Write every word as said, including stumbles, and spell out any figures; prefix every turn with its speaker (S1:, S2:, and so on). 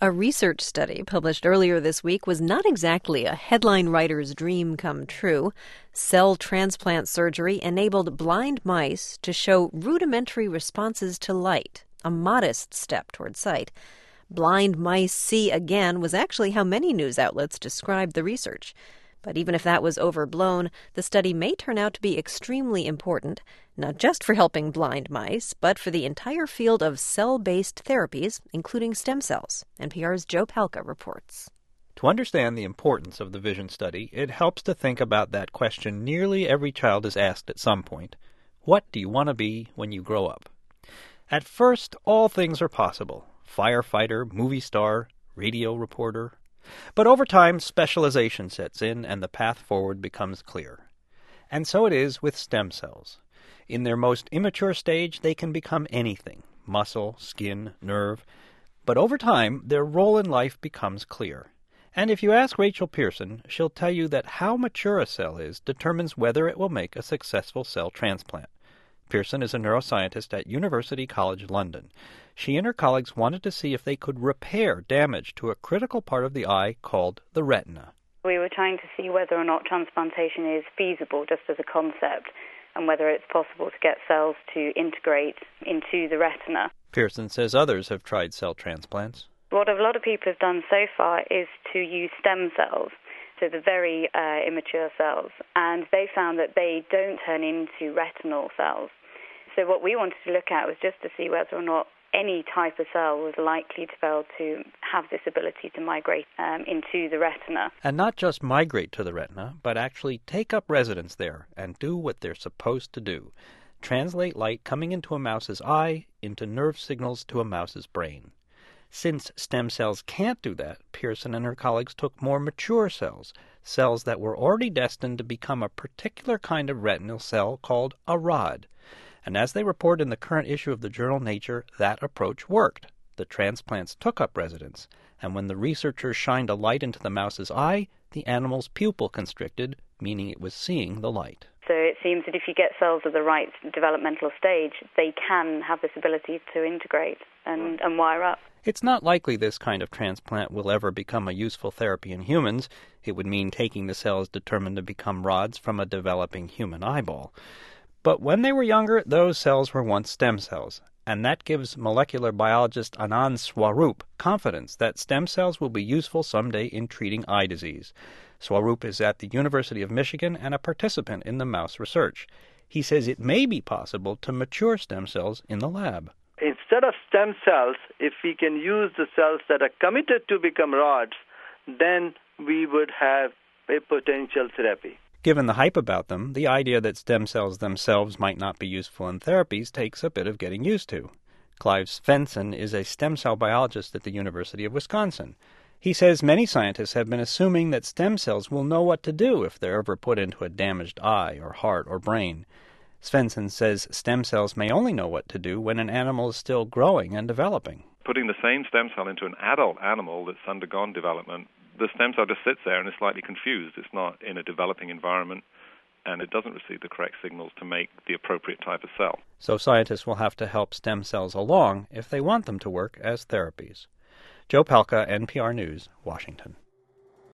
S1: A research study published earlier this week was not exactly a headline writer's dream come true. Cell transplant surgery enabled blind mice to show rudimentary responses to light, a modest step toward sight. Blind mice see again was actually how many news outlets described the research. But even if that was overblown, the study may turn out to be extremely important, not just for helping blind mice, but for the entire field of cell-based therapies, including stem cells. N P R's Joe Palca reports.
S2: To understand the importance of the vision study, it helps to think about that question nearly every child is asked at some point. What do you want to be when you grow up? At first, all things are possible. Firefighter, movie star, radio reporter. But over time, specialization sets in and the path forward becomes clear. And so it is with stem cells. In their most immature stage, they can become anything, muscle, skin, nerve. But over time, their role in life becomes clear. And if you ask Rachel Pearson, she'll tell you that how mature a cell is determines whether it will make a successful cell transplant. Pearson is a neuroscientist at University College London. She and her colleagues wanted to see if they could repair damage to a critical part of the eye called the retina.
S3: We were trying to see whether or not transplantation is feasible just as a concept and whether it's possible to get cells to integrate into the retina.
S2: Pearson says others have tried cell transplants.
S3: What a lot of people have done so far is to use stem cells, so the very uh, immature cells, and they found that they don't turn into retinal cells. So what we wanted to look at was just to see whether or not any type of cell was likely to be able to have this ability to migrate um, into the retina.
S2: And not just migrate to the retina, but actually take up residence there and do what they're supposed to do. Translate light coming into a mouse's eye into nerve signals to a mouse's brain. Since stem cells can't do that, Pearson and her colleagues took more mature cells, cells that were already destined to become a particular kind of retinal cell called a rod. And as they report in the current issue of the journal Nature, that approach worked. The transplants took up residence, and when the researchers shined a light into the mouse's eye, the animal's pupil constricted, meaning it was seeing the light.
S3: So it seems that if you get cells at the right developmental stage, they can have this ability to integrate and, and wire up.
S2: It's not likely this kind of transplant will ever become a useful therapy in humans. It would mean taking the cells determined to become rods from a developing human eyeball. But when they were younger, those cells were once stem cells, and that gives molecular biologist Anand Swarup confidence that stem cells will be useful someday in treating eye disease. Swarup is at the University of Michigan and a participant in the mouse research. He says it may be possible to mature stem cells in the lab.
S4: Instead of stem cells, if we can use the cells that are committed to become rods, then we would have a potential therapy.
S2: Given the hype about them, the idea that stem cells themselves might not be useful in therapies takes a bit of getting used to. Clive Svensson is a stem cell biologist at the University of Wisconsin. He says many scientists have been assuming that stem cells will know what to do if they're ever put into a damaged eye or heart or brain. Svensson says stem cells may only know what to do when an animal is still growing and developing.
S5: Putting the same stem cell into an adult animal that's undergone development, the stem cell just sits there and is slightly confused. It's not in a developing environment, and it doesn't receive the correct signals to make the appropriate type of cell.
S2: So scientists will have to help stem cells along if they want them to work as therapies. Joe Palca, N P R News, Washington.